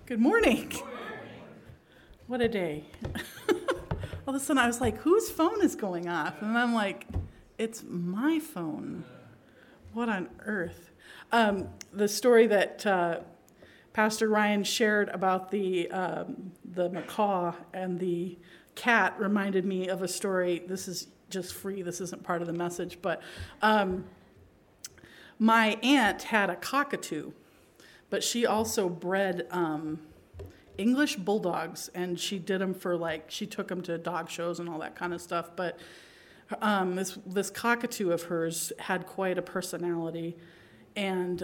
Good morning. What a day. All of a sudden I was like, whose phone is going off? And I'm like, it's my phone. What on earth? The story that Pastor Ryan shared about the macaw and the cat reminded me of a story. This is just free. This isn't part of the message. But my aunt had a cockatoo, but she also bred English bulldogs, and she did them for she took them to dog shows and all that kind of stuff. But this cockatoo of hers had quite a personality, and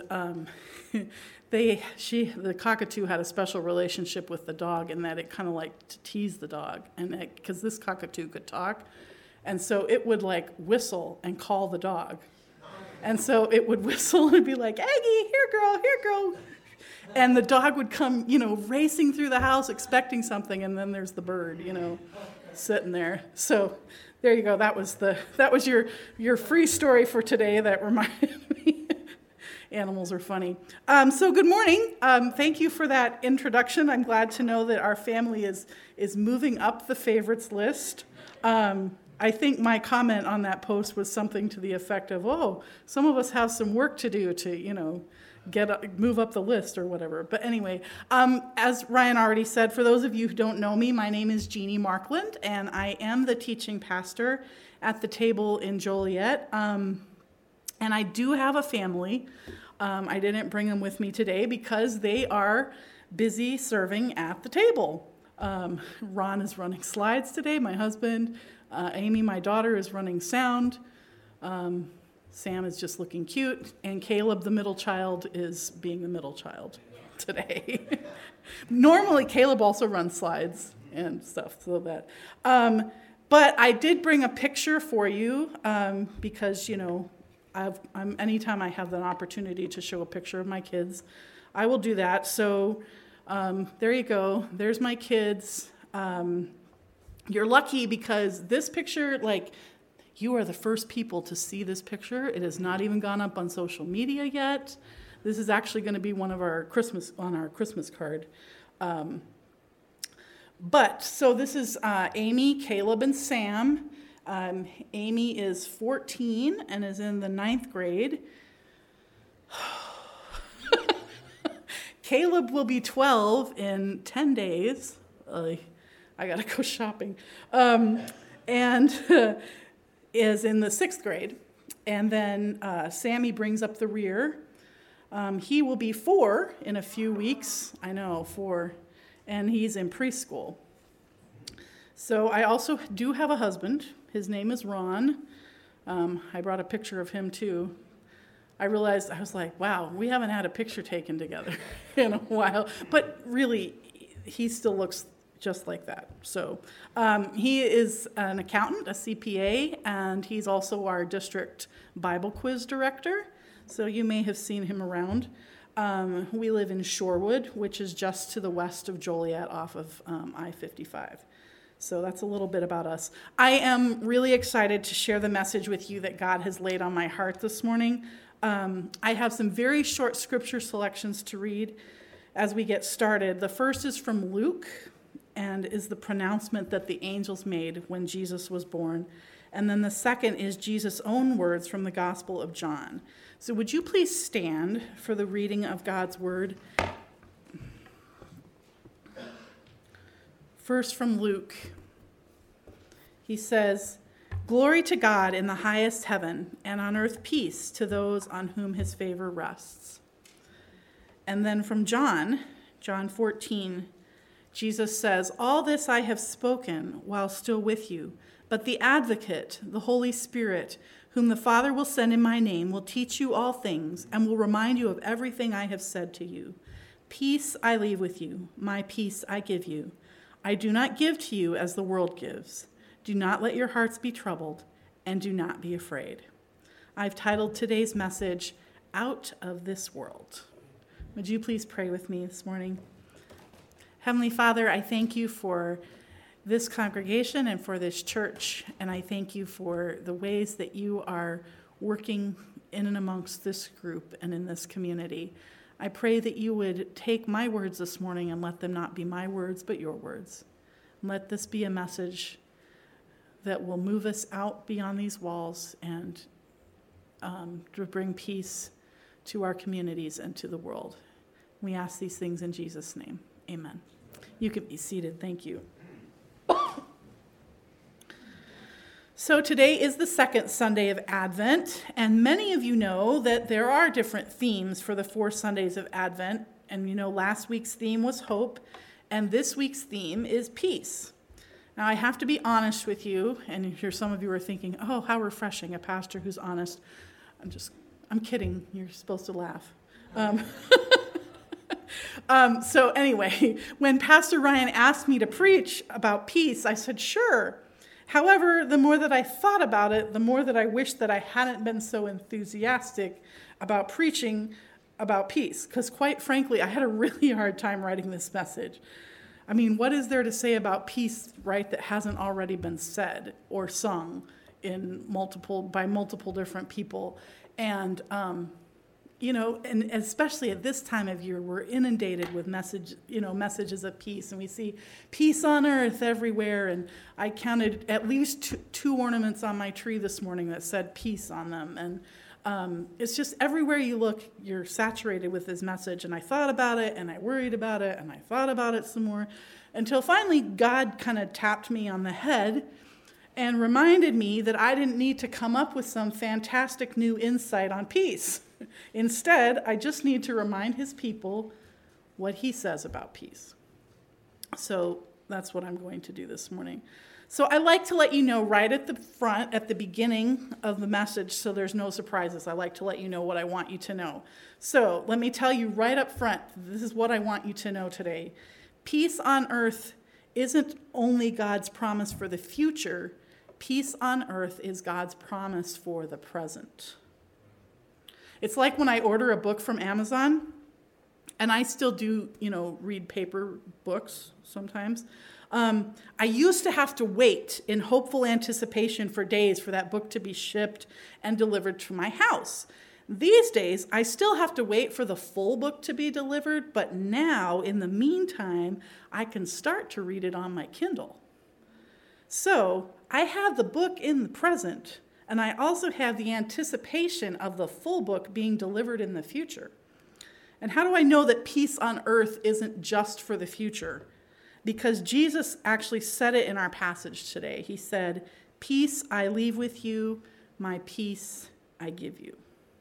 the cockatoo had a special relationship with the dog in that it kind of liked to tease the dog, and because this cockatoo could talk, and so it would whistle and call the dog, and so it would whistle and be like, Aggie, here girl. And the dog would come, racing through the house expecting something, and then there's the bird, sitting there. So there you go. That was your free story for today that reminded me. Animals are funny. So good morning. Thank you for that introduction. I'm glad to know that our family is moving up the favorites list. I think my comment on that post was something to the effect of, some of us have some work to do to, move up the list or whatever. But anyway, as Ryan already said, for those of you who don't know me, my name is Jeannie Markland, and I am the teaching pastor at the table in Joliet. And I do have a family. I didn't bring them with me today because they are busy serving at the table. Ron is running slides today, my husband. Amy, my daughter, is running sound. Sam is just looking cute, and Caleb, the middle child, is being the middle child today. Normally, Caleb also runs slides and stuff, so that. But I did bring a picture for you because, anytime I have an opportunity to show a picture of my kids, I will do that. So there you go. There's my kids. You're lucky because this picture, you are the first people to see this picture. It has not even gone up on social media yet. This is actually going to be one of our Christmas card. So this is Amy, Caleb, and Sam. Amy is 14 and is in the 9th grade. Caleb will be 12 in 10 days. I got to go shopping. And is in the 6th grade. And then Sammy brings up the rear. He will be 4 in a few weeks. I know, 4. And he's in preschool. So I also do have a husband. His name is Ron. I brought a picture of him too. I realized, I was like, wow, we haven't had a picture taken together in a while. But really, he still looks just like that. So he is an accountant, a CPA, and he's also our district Bible quiz director. So you may have seen him around. We live in Shorewood, which is just to the west of Joliet off of I-55. So that's a little bit about us. I am really excited to share the message with you that God has laid on my heart this morning. I have some very short scripture selections to read as we get started. The first is from Luke, and is the pronouncement that the angels made when Jesus was born. And then the second is Jesus' own words from the Gospel of John. So would you please stand for the reading of God's word? First from Luke. He says, "Glory to God in the highest heaven, and on earth peace to those on whom his favor rests." And then from John 14, Jesus says, "All this I have spoken while still with you, but the Advocate, the Holy Spirit, whom the Father will send in my name, will teach you all things and will remind you of everything I have said to you. Peace I leave with you, my peace I give you. I do not give to you as the world gives. Do not let your hearts be troubled, and do not be afraid." I've titled today's message, "Out of This World." Would you please pray with me this morning? Heavenly Father, I thank you for this congregation and for this church, and I thank you for the ways that you are working in and amongst this group and in this community. I pray that you would take my words this morning and let them not be my words, but your words. Let this be a message that will move us out beyond these walls and to bring peace to our communities and to the world. We ask these things in Jesus' name. Amen. You can be seated. Thank you. So today is the second Sunday of Advent, and many of you know that there are different themes for the 4 Sundays of Advent. And you know, last week's theme was hope, and this week's theme is peace. Now, I have to be honest with you, and here some of you are thinking, oh, how refreshing, a pastor who's honest. I'm kidding. You're supposed to laugh. So anyway, when Pastor Ryan asked me to preach about peace, I said, sure. However, the more that I thought about it, the more that I wished that I hadn't been so enthusiastic about preaching about peace. Because quite frankly, I had a really hard time writing this message. I mean, what is there to say about peace, right, that hasn't already been said or sung by multiple different people? And, and especially at this time of year, we're inundated with messages of peace, and we see peace on earth everywhere. And I counted at least two ornaments on my tree this morning that said peace on them. And it's just everywhere you look, you're saturated with this message. And I thought about it, and I worried about it, and I thought about it some more, until finally God kind of tapped me on the head and reminded me that I didn't need to come up with some fantastic new insight on peace. Instead, I just need to remind his people what he says about peace. So that's what I'm going to do this morning. So I like to let you know right at the front, at the beginning of the message, so there's no surprises. I like to let you know what I want you to know. So let me tell you right up front, this is what I want you to know today. Peace on earth isn't only God's promise for the future. Peace on earth is God's promise for the present. It's like when I order a book from Amazon, and I still do, read paper books sometimes. I used to have to wait in hopeful anticipation for days for that book to be shipped and delivered to my house. These days, I still have to wait for the full book to be delivered, but now, in the meantime, I can start to read it on my Kindle. So I have the book in the present, and I also have the anticipation of the full book being delivered in the future. And how do I know that peace on earth isn't just for the future? Because Jesus actually said it in our passage today. He said, "Peace I leave with you, my peace I give you."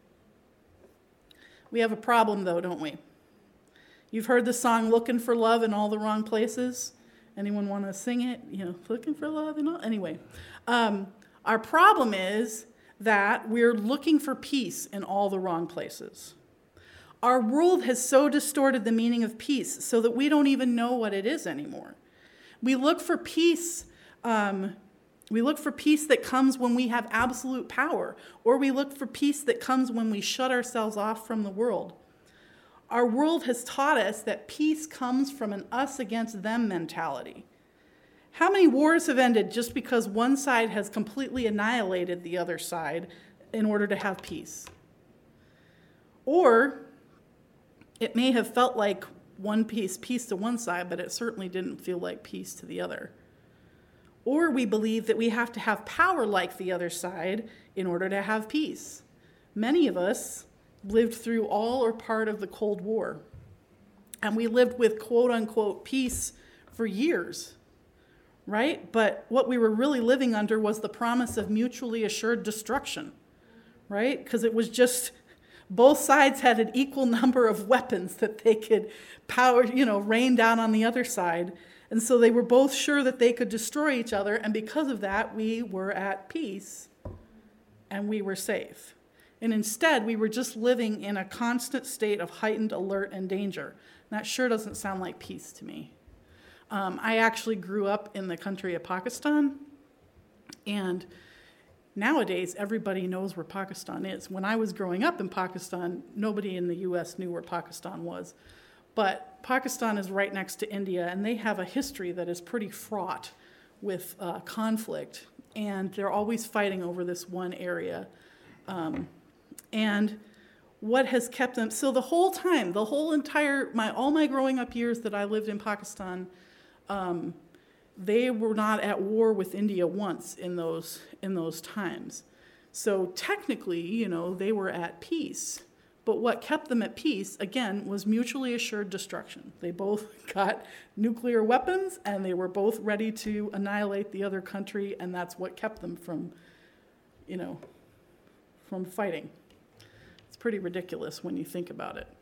We have a problem, though, don't we? You've heard the song, "Looking for Love in All the Wrong Places." Anyone want to sing it? Looking for love and all? Anyway, our problem is that we're looking for peace in all the wrong places. Our world has so distorted the meaning of peace so that we don't even know what it is anymore. We look for peace. We look for peace that comes when we have absolute power, or we look for peace that comes when we shut ourselves off from the world. Our world has taught us that peace comes from an us against them mentality. How many wars have ended just because one side has completely annihilated the other side in order to have peace? Or it may have felt like peace to one side, but it certainly didn't feel like peace to the other. Or we believe that we have to have power like the other side in order to have peace. Many of us lived through all or part of the Cold War, and we lived with quote-unquote peace for years, right? But what we were really living under was the promise of mutually assured destruction, right? Because it was just both sides had an equal number of weapons that they could rain down on the other side. And so they were both sure that they could destroy each other, and because of that, we were at peace and we were safe. And instead, we were just living in a constant state of heightened alert and danger. And that sure doesn't sound like peace to me. I actually grew up in the country of Pakistan, and nowadays everybody knows where Pakistan is. When I was growing up in Pakistan, nobody in the U.S. knew where Pakistan was. But Pakistan is right next to India, and they have a history that is pretty fraught with conflict, and they're always fighting over this one area. And what has kept them? So the whole time, all my growing up years that I lived in Pakistan, they were not at war with India once in those times. So technically, they were at peace. But what kept them at peace, again, was mutually assured destruction. They both got nuclear weapons, and they were both ready to annihilate the other country, and that's what kept them from fighting. It's pretty ridiculous when you think about it.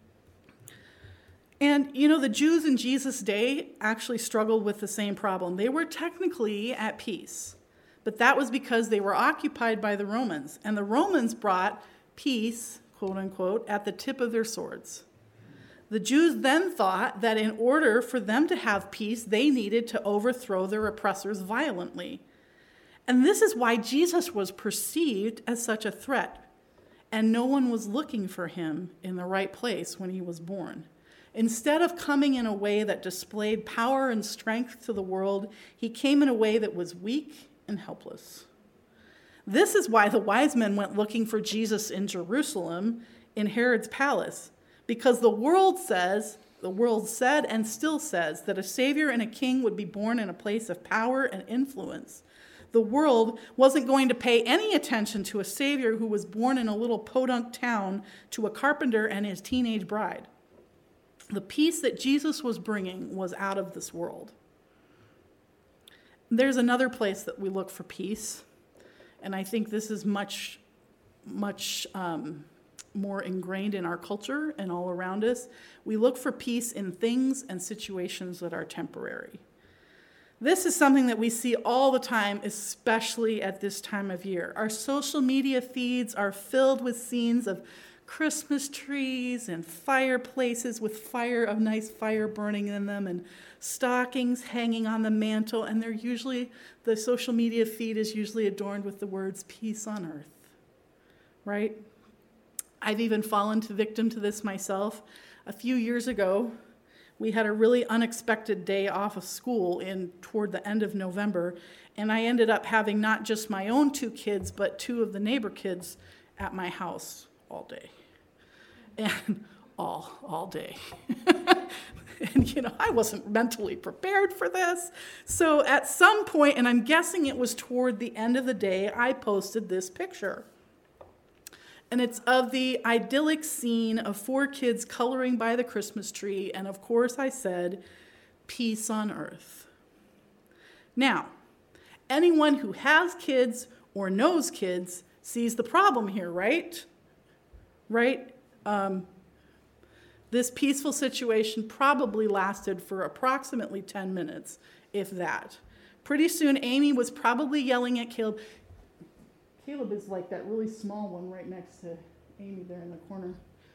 And, the Jews in Jesus' day actually struggled with the same problem. They were technically at peace, but that was because they were occupied by the Romans, and the Romans brought peace, quote unquote, at the tip of their swords. The Jews then thought that in order for them to have peace, they needed to overthrow their oppressors violently. And this is why Jesus was perceived as such a threat, and no one was looking for him in the right place when he was born. Instead of coming in a way that displayed power and strength to the world, he came in a way that was weak and helpless. This is why the wise men went looking for Jesus in Jerusalem, in Herod's palace, because the world said and still says that a savior and a king would be born in a place of power and influence. The world wasn't going to pay any attention to a savior who was born in a little podunk town to a carpenter and his teenage bride. The peace that Jesus was bringing was out of this world. There's another place that we look for peace. And I think this is much more ingrained in our culture and all around us. We look for peace in things and situations that are temporary. This is something that we see all the time, especially at this time of year. Our social media feeds are filled with scenes of Christmas trees and fireplaces with nice fire burning in them, and stockings hanging on the mantle, and the social media feed is usually adorned with the words peace on earth, right? I've even fallen victim to this myself. A few years ago, we had a really unexpected day off of school toward the end of November, and I ended up having not just my own 2 kids, but 2 of the neighbor kids at my house all day. And all day. And, I wasn't mentally prepared for this. So at some point, and I'm guessing it was toward the end of the day, I posted this picture. And it's of the idyllic scene of 4 kids coloring by the Christmas tree. And of course I said, peace on earth. Now, anyone who has kids or knows kids sees the problem here, right? Right? This peaceful situation probably lasted for approximately 10 minutes, if that. Pretty soon, Amy was probably yelling at Caleb. Caleb is like that really small one right next to Amy there in the corner.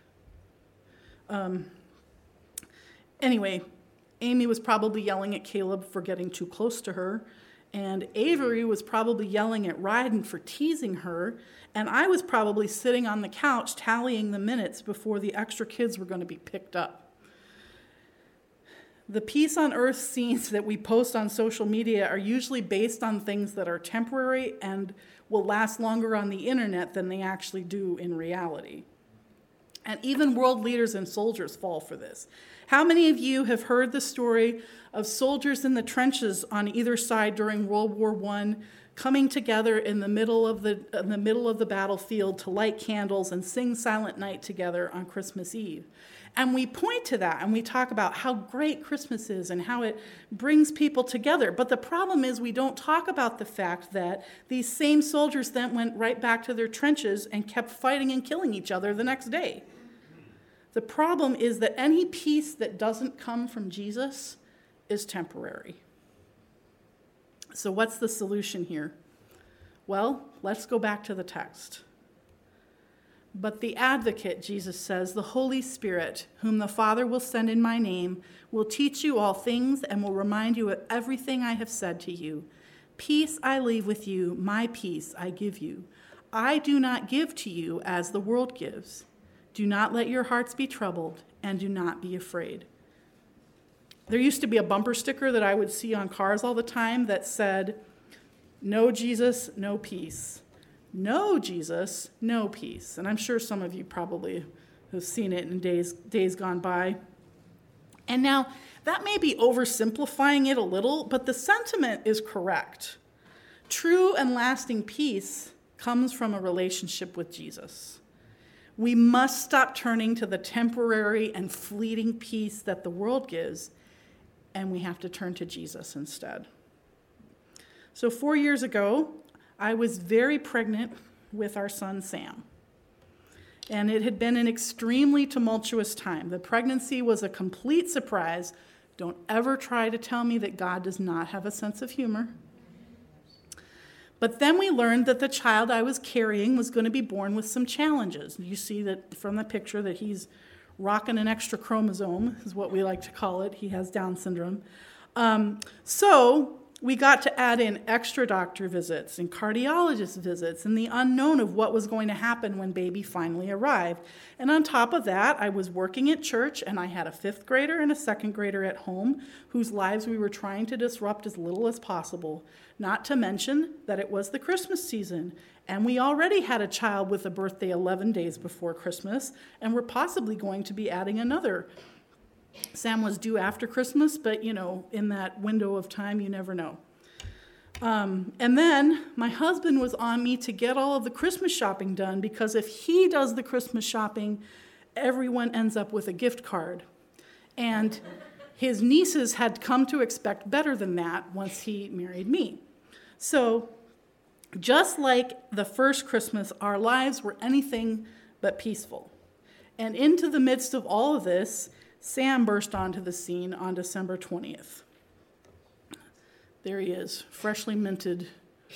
Anyway, Amy was probably yelling at Caleb for getting too close to her, and Avery was probably yelling at Ryden for teasing her, and I was probably sitting on the couch tallying the minutes before the extra kids were going to be picked up. The peace on earth scenes that we post on social media are usually based on things that are temporary and will last longer on the internet than they actually do in reality. And even world leaders and soldiers fall for this. How many of you have heard the story of soldiers in the trenches on either side during World War I coming together in the middle of the battlefield to light candles and sing Silent Night together on Christmas Eve? And we point to that and we talk about how great Christmas is and how it brings people together. But the problem is we don't talk about the fact that these same soldiers then went right back to their trenches and kept fighting and killing each other the next day. The problem is that any peace that doesn't come from Jesus is temporary. So what's the solution here? Well, let's go back to the text. But the advocate, Jesus says, the Holy Spirit, whom the Father will send in my name, will teach you all things and will remind you of everything I have said to you. Peace I leave with you, my peace I give you. I do not give to you as the world gives. Do not let your hearts be troubled, and do not be afraid. There used to be a bumper sticker that I would see on cars all the time that said, no Jesus, no peace. No Jesus, no peace. And I'm sure some of you probably have seen it in days gone by. And now, that may be oversimplifying it a little, but the sentiment is correct. True and lasting peace comes from a relationship with Jesus. We must stop turning to the temporary and fleeting peace that the world gives, and we have to turn to Jesus instead. So 4 years ago, I was very pregnant with our son, Sam. And it had been an extremely tumultuous time. The pregnancy was a complete surprise. Don't ever try to tell me that God does not have a sense of humor. But then we learned that the child I was carrying was going to be born with some challenges. You see that from the picture that he's rocking an extra chromosome, is what we like to call it. He has Down syndrome. So we got to add in extra doctor visits and cardiologist visits and the unknown of what was going to happen when baby finally arrived. And on top of that, I was working at church, and I had a 5th grader and a 2nd grader at home whose lives we were trying to disrupt as little as possible. Not to mention that it was the Christmas season, and we already had a child with a birthday 11 days before Christmas, and we're possibly going to be adding another. Sam was due after Christmas, but, in that window of time, you never know. And then my husband was on me to get all of the Christmas shopping done, because if he does the Christmas shopping, everyone ends up with a gift card. And his nieces had come to expect better than that once he married me. So just like the first Christmas, our lives were anything but peaceful. And into the midst of all of this, Sam burst onto the scene on December 20th. There he is, freshly minted.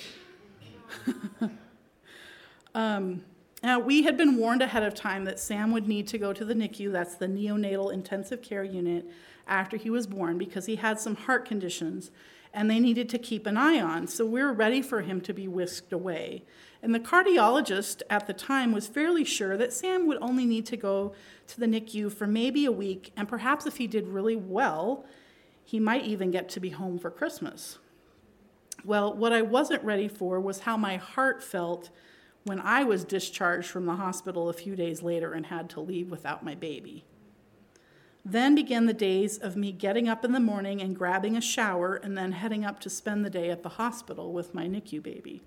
Now, we had been warned ahead of time that Sam would need to go to the NICU, that's the neonatal intensive care unit, after he was born, because he had some heart conditions, and they needed to keep an eye on. So we were ready for him to be whisked away. And the cardiologist at the time was fairly sure that Sam would only need to go to the NICU for maybe a week, and perhaps if he did really well, he might even get to be home for Christmas. Well, what I wasn't ready for was how my heart felt when I was discharged from the hospital a few days later and had to leave without my baby. Then began the days of me getting up in the morning and grabbing a shower and then heading up to spend the day at the hospital with my NICU baby.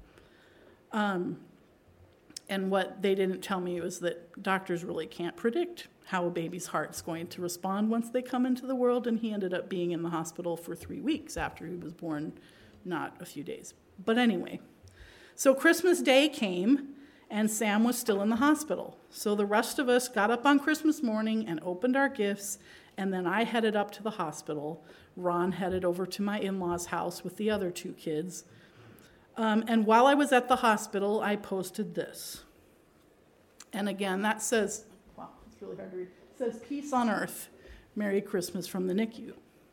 And what they didn't tell me was that doctors really can't predict how a baby's heart's going to respond once they come into the world, and he ended up being in the hospital for 3 weeks after he was born, not a few days. But anyway, so Christmas Day came, and Sam was still in the hospital. So the rest of us got up on Christmas morning and opened our gifts, and then I headed up to the hospital. Ron headed over to my in-laws' house with the other 2 kids. And while I was at the hospital, I posted this. And again, that says, wow, it's really hard to read. It says, "Peace on earth, Merry Christmas from the NICU."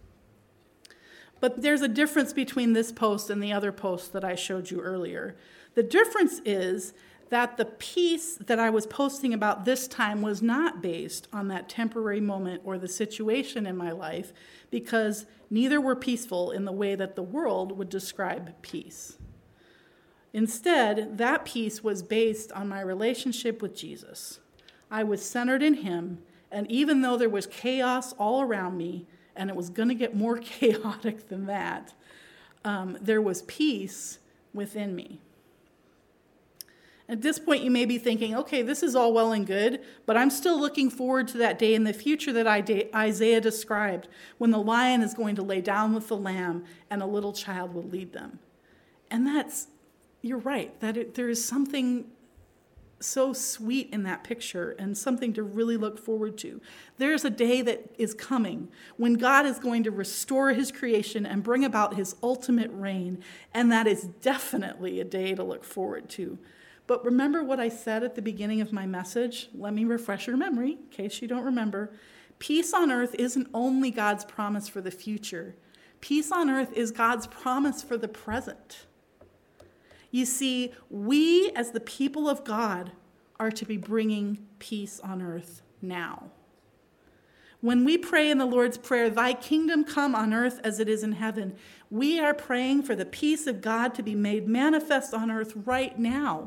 But there's a difference between this post and the other post that I showed you earlier. The difference is that the peace that I was posting about this time was not based on that temporary moment or the situation in my life, because neither were peaceful in the way that the world would describe peace. Instead, that peace was based on my relationship with Jesus. I was centered in him, and even though there was chaos all around me, and it was going to get more chaotic than that, there was peace within me. At this point, you may be thinking, okay, this is all well and good, but I'm still looking forward to that day in the future that Isaiah described, when the lion is going to lay down with the lamb and a little child will lead them. And you're right, there is something so sweet in that picture and something to really look forward to. There's a day that is coming when God is going to restore his creation and bring about his ultimate reign, and that is definitely a day to look forward to. But remember what I said at the beginning of my message? Let me refresh your memory in case you don't remember. Peace on earth isn't only God's promise for the future. Peace on earth is God's promise for the present. You see, we as the people of God are to be bringing peace on earth now. When we pray in the Lord's Prayer, "Thy kingdom come on earth as it is in heaven," we are praying for the peace of God to be made manifest on earth right now.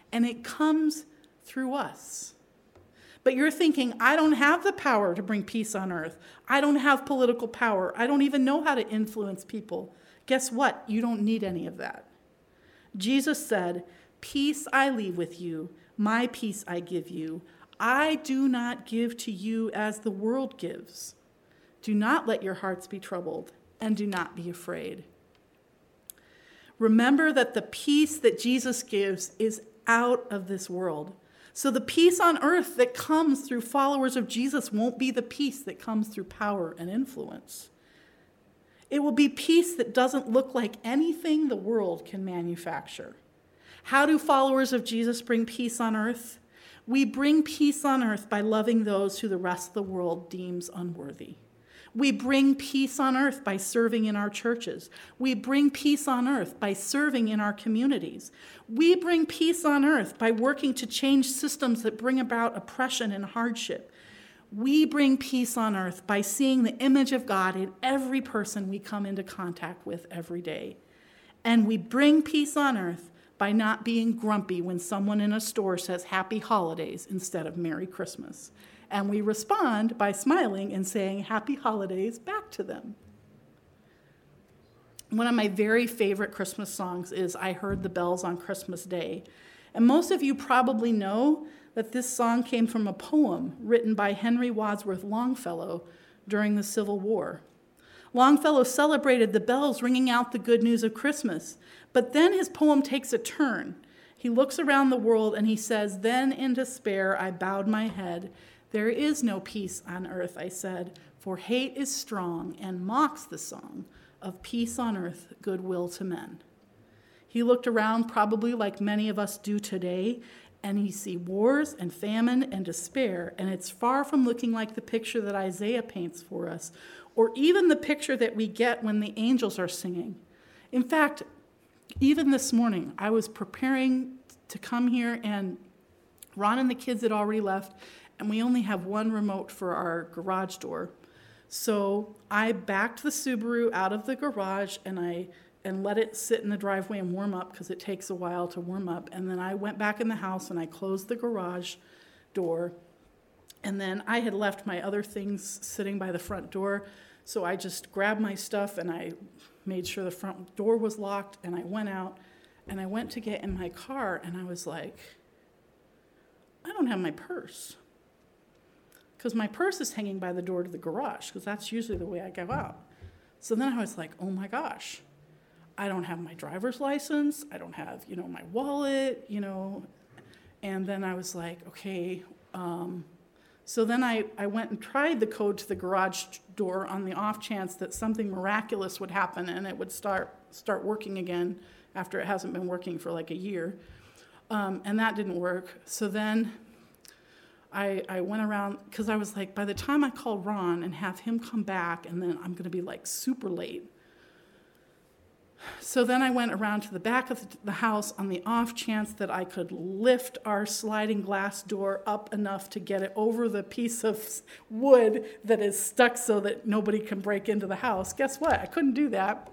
and it comes through us. But you're thinking, I don't have the power to bring peace on earth. I don't have political power. I don't even know how to influence people. Guess what? You don't need any of that. Jesus said, "Peace I leave with you, my peace I give you. I do not give to you as the world gives. Do not let your hearts be troubled, and do not be afraid." Remember that the peace that Jesus gives is out of this world. So the peace on earth that comes through followers of Jesus won't be the peace that comes through power and influence. It will be peace that doesn't look like anything the world can manufacture. How do followers of Jesus bring peace on earth? We bring peace on earth by loving those who the rest of the world deems unworthy. We bring peace on earth by serving in our churches. We bring peace on earth by serving in our communities. We bring peace on earth by working to change systems that bring about oppression and hardship. We bring peace on earth by seeing the image of God in every person we come into contact with every day. And we bring peace on earth by not being grumpy when someone in a store says Happy Holidays instead of Merry Christmas. And we respond by smiling and saying Happy Holidays back to them. One of my very favorite Christmas songs is I Heard the Bells on Christmas Day. And most of you probably know that this song came from a poem written by Henry Wadsworth Longfellow during the Civil War. Longfellow celebrated the bells ringing out the good news of Christmas, but then his poem takes a turn. He looks around the world and he says, "Then in despair I bowed my head. There is no peace on earth," I said, "for hate is strong and mocks the song of peace on earth, goodwill to men." He looked around probably like many of us do today, and he see wars and famine and despair, and it's far from looking like the picture that Isaiah paints for us, or even the picture that we get when the angels are singing. In fact, even this morning, I was preparing to come here, and Ron and the kids had already left, and we only have one remote for our garage door. So I backed the Subaru out of the garage and let it sit in the driveway and warm up because it takes a while to warm up. And then I went back in the house and I closed the garage door. And then I had left my other things sitting by the front door. So I just grabbed my stuff and I made sure the front door was locked, and I went out and I went to get in my car, and I was like, I don't have my purse. Because my purse is hanging by the door to the garage, because that's usually the way I go out. So then I was like, oh my gosh, I don't have my driver's license, I don't have, my wallet, And then I was like, okay. So then I went and tried the code to the garage door on the off chance that something miraculous would happen and it would start working again after it hasn't been working for like a year. And that didn't work. So then I went around, because I was like, by the time I call Ron and have him come back, and then I'm going to be like super late. So then I went around to the back of the house on the off chance that I could lift our sliding glass door up enough to get it over the piece of wood that is stuck so that nobody can break into the house. Guess what? I couldn't do that.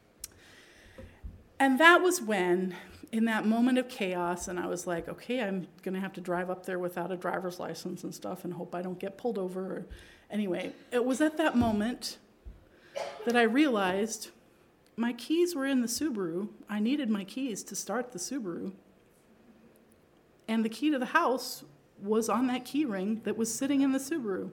And that was when, in that moment of chaos, and I was like, okay, I'm going to have to drive up there without a driver's license and stuff and hope I don't get pulled over. Anyway, it was at that moment that I realized my keys were in the Subaru. I needed my keys to start the Subaru. And the key to the house was on that key ring that was sitting in the Subaru.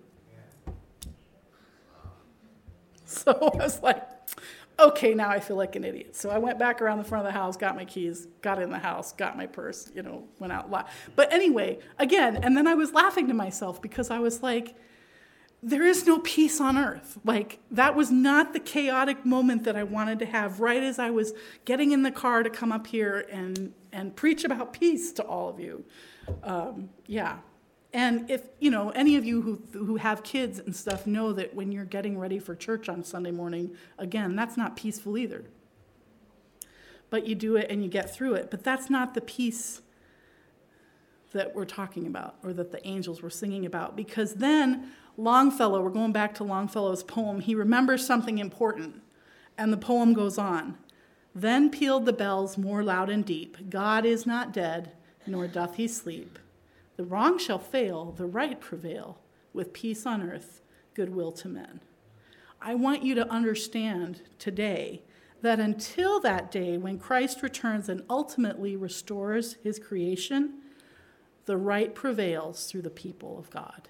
So I was like, okay, now I feel like an idiot. So I went back around the front of the house, got my keys, got in the house, got my purse, went out. But anyway, again, and then I was laughing to myself because I was like, there is no peace on earth. Like, that was not the chaotic moment that I wanted to have right as I was getting in the car to come up here and preach about peace to all of you. Yeah. And if, any of you who have kids and stuff know that when you're getting ready for church on Sunday morning, again, that's not peaceful either. But you do it and you get through it. But that's not the peace that we're talking about, or that the angels were singing about. Because then Longfellow, we're going back to Longfellow's poem, he remembers something important. And the poem goes on. Then pealed the bells more loud and deep. God is not dead. nor doth he sleep. The wrong shall fail, the right prevail, with peace on earth, goodwill to men. I want you to understand today that until that day when Christ returns and ultimately restores his creation, the right prevails through the people of God.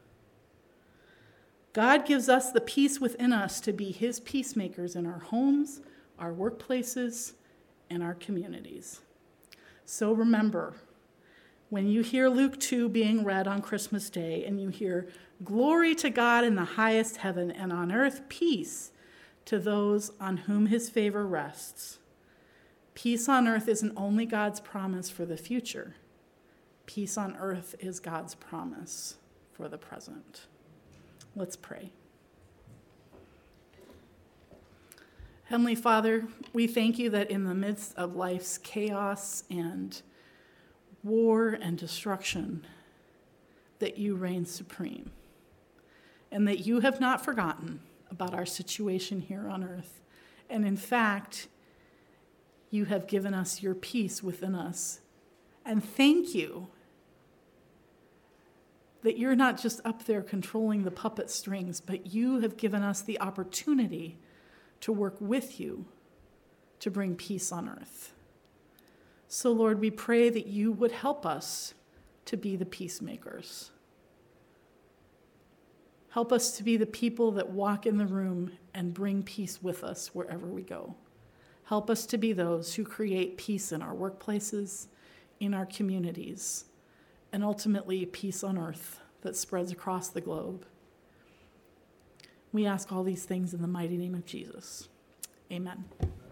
God gives us the peace within us to be his peacemakers in our homes, our workplaces, and our communities. So remember, when you hear Luke 2 being read on Christmas Day and you hear, "Glory to God in the highest heaven, and on earth peace to those on whom his favor rests," peace on earth isn't only God's promise for the future. Peace on earth is God's promise for the present. Let's pray. Heavenly Father, we thank you that in the midst of life's chaos and war and destruction, that you reign supreme, and that you have not forgotten about our situation here on earth. And in fact, you have given us your peace within us. And thank you that you're not just up there controlling the puppet strings, but you have given us the opportunity to work with you to bring peace on earth. So, Lord, we pray that you would help us to be the peacemakers. Help us to be the people that walk in the room and bring peace with us wherever we go. Help us to be those who create peace in our workplaces, in our communities, and ultimately peace on earth that spreads across the globe. We ask all these things in the mighty name of Jesus. Amen.